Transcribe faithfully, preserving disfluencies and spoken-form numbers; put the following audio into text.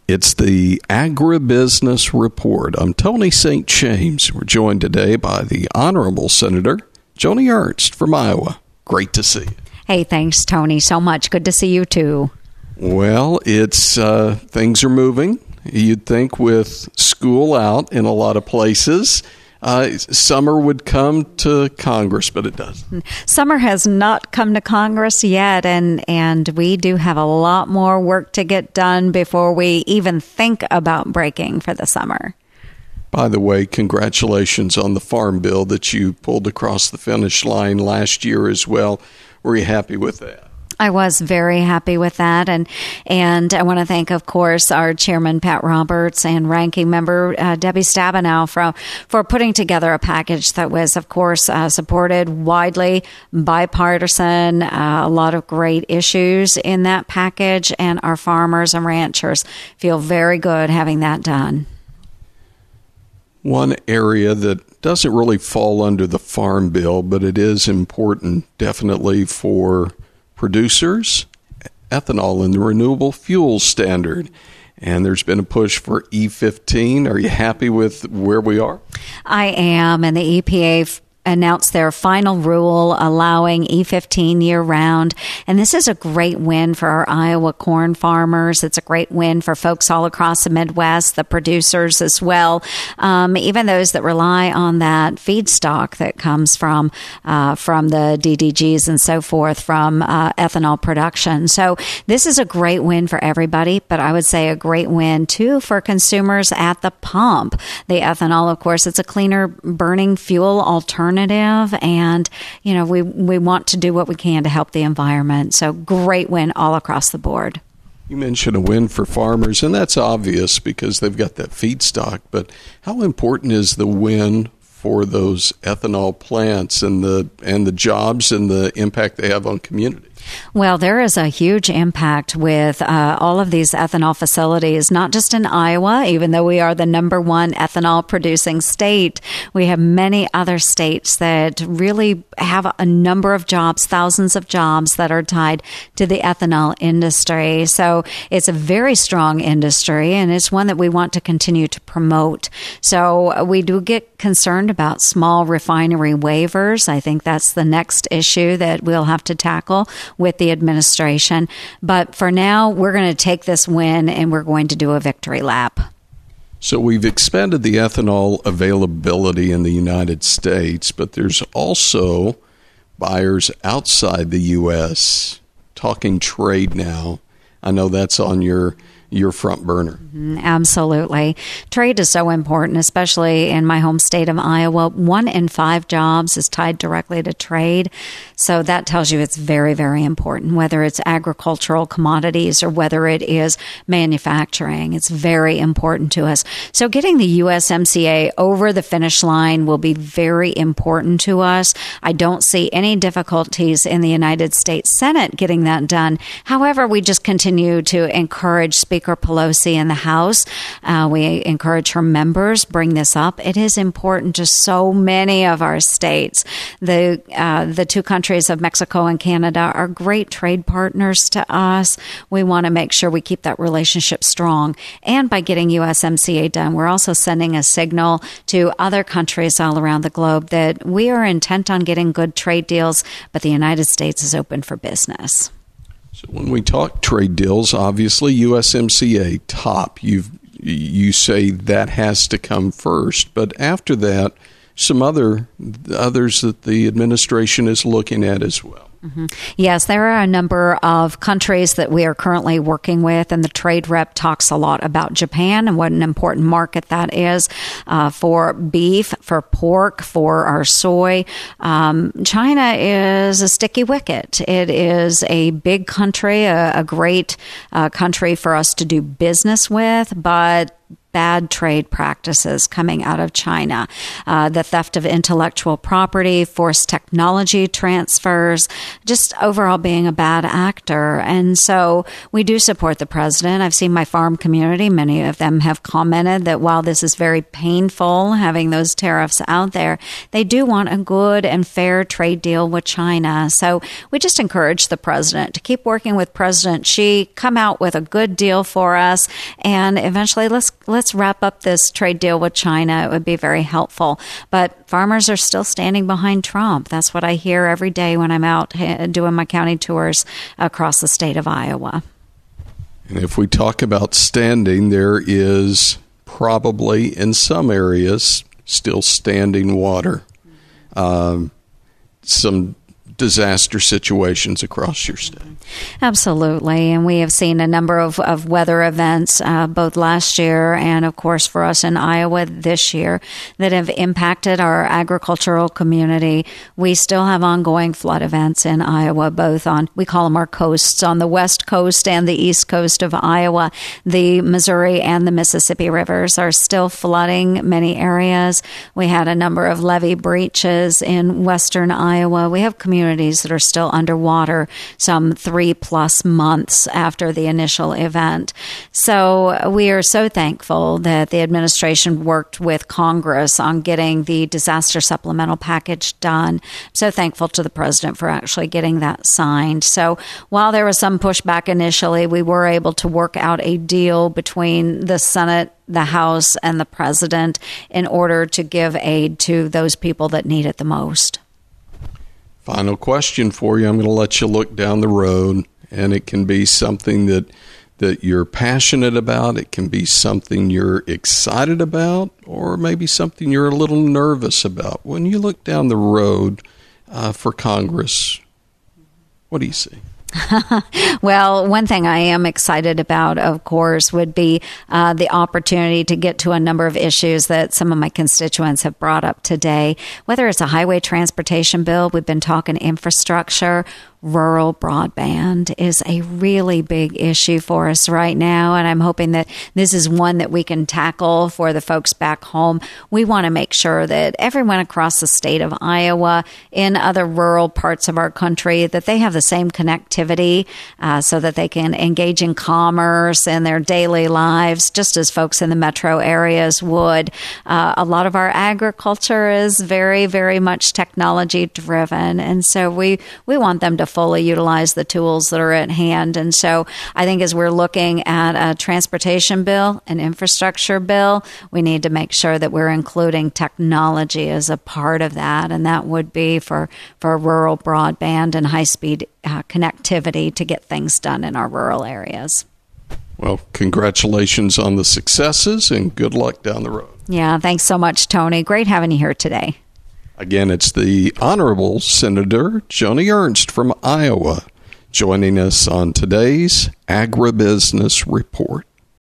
It's the Agribusiness Report. I'm Tony Saint James. We're joined today by the Honorable Senator Joni Ernst from Iowa. Great to see you. Hey, thanks, Tony, so much. Good to see you, too. Well, it's uh, things are moving. You'd think with school out in a lot of places, uh, summer would come to Congress, but it doesn't. Summer has not come to Congress yet, and, and we do have a lot more work to get done before we even think about breaking for the summer. By the way, congratulations on the farm bill that you pulled across the finish line last year as well. Were you happy with that? I was very happy with that, and and I want to thank, of course, our chairman, Pat Roberts, and ranking member, uh, Debbie Stabenow, for, for putting together a package that was, of course, uh, supported widely, bipartisan, uh, a lot of great issues in that package, and our farmers and ranchers feel very good having that done. One area that doesn't really fall under the Farm Bill, but it is important definitely for producers, ethanol in the renewable fuel standard. And there's been a push for E fifteen. Are you happy with where we are? I am, and the E P A f- announced their final rule allowing E fifteen year-round. And this is a great win for our Iowa corn farmers. It's a great win for folks all across the Midwest, the producers as well, um, even those that rely on that feedstock that comes from uh, from the D D Gs and so forth, from uh, ethanol production. So this is a great win for everybody, but I would say a great win, too, for consumers at the pump. The ethanol, of course, it's a cleaner burning fuel alternative. And, you know, we, we want to do what we can to help the environment. So great win all across the board. You mentioned a win for farmers, and that's obvious because they've got that feedstock. But how important is the win for those ethanol plants and the and the jobs and the impact they have on communities? Well, there is a huge impact with uh, all of these ethanol facilities, not just in Iowa, even though we are the number one ethanol producing state. We have many other states that really have a number of jobs, thousands of jobs that are tied to the ethanol industry. So it's a very strong industry, and it's one that we want to continue to promote. So we do get concerned about small refinery waivers. I think that's the next issue that we'll have to tackle with the administration. But for now, we're going to take this win and we're going to do a victory lap. So we've expanded the ethanol availability in the United States, but there's also buyers outside the U S talking trade now. I know that's on your your front burner. Mm, absolutely. Trade is so important, especially in my home state of Iowa. One in five jobs is tied directly to trade. So that tells you it's very, very important, whether it's agricultural commodities or whether it is manufacturing. It's very important to us. So getting the U S M C A over the finish line will be very important to us. I don't see any difficulties in the United States Senate getting that done. However, we just continue to encourage Speaker Speaker Pelosi in the House. Uh, we encourage her members, bring this up. It is important to so many of our states. The uh, the two countries of Mexico and Canada are great trade partners to us. We want to make sure we keep that relationship strong. And by getting U S M C A done, we're also sending a signal to other countries all around the globe that we are intent on getting good trade deals, but the United States is open for business. So when we talk trade deals, obviously U S M C A top. You you say that has to come first, but after that, some other others that the administration is looking at as well. Mm-hmm. Yes, there are a number of countries that we are currently working with, and the trade rep talks a lot about Japan and what an important market that is uh, for beef, for pork, for our soy. Um, China is a sticky wicket. It is a big country, a, a great uh, country for us to do business with, but bad trade practices coming out of China, uh, the theft of intellectual property, forced technology transfers, just overall being a bad actor. And so we do support the president. I've seen my farm community. Many of them have commented that while this is very painful having those tariffs out there, they do want a good and fair trade deal with China. So we just encourage the president to keep working with President Xi, come out with a good deal for us, and eventually let's let's wrap up this trade deal with China. It would be very helpful. But farmers are still standing behind Trump. That's what I hear every day when I'm out doing my county tours across the state of Iowa. And if we talk about standing, there is probably in some areas still standing water. Um, some disaster situations across your state. Absolutely. And we have seen a number of, of weather events, uh, both last year and, of course, for us in Iowa this year, that have impacted our agricultural community. We still have ongoing flood events in Iowa, both on, we call them our coasts, on the west coast and the east coast of Iowa. The Missouri and the Mississippi rivers are still flooding many areas. We had a number of levee breaches in western Iowa. We have communities that are still underwater some three plus months after the initial event. So we are so thankful that the administration worked with Congress on getting the disaster supplemental package done. So thankful to the president for actually getting that signed. So while there was some pushback initially, we were able to work out a deal between the Senate, the House, and the president in order to give aid to those people that need it the most. Final question for you. I'm going to let you look down the road, and it can be something that that you're passionate about. It can be something you're excited about, or maybe something you're a little nervous about. When you look down the road uh, for Congress, what do you see? Well, one thing I am excited about, of course, would be uh, the opportunity to get to a number of issues that some of my constituents have brought up today. Whether it's a highway transportation bill, we've been talking infrastructure, rural broadband is a really big issue for us right now, and I'm hoping that this is one that we can tackle for the folks back home. We want to make sure that everyone across the state of Iowa, in other rural parts of our country, that they have the same connectivity uh, so that they can engage in commerce in their daily lives, just as folks in the metro areas would. Uh, a lot of our agriculture is very, very much technology driven, and so we, we want them to fully utilize the tools that are at hand. And so I think as we're looking at a transportation bill, an infrastructure bill, we need to make sure that we're including technology as a part of that. And that would be for, for rural broadband and high-speed uh, connectivity to get things done in our rural areas. Well, congratulations on the successes and good luck down the road. Yeah, thanks so much, Tony. Great having you here today. Again, it's the Honorable Senator Joni Ernst from Iowa joining us on today's Agribusiness Report.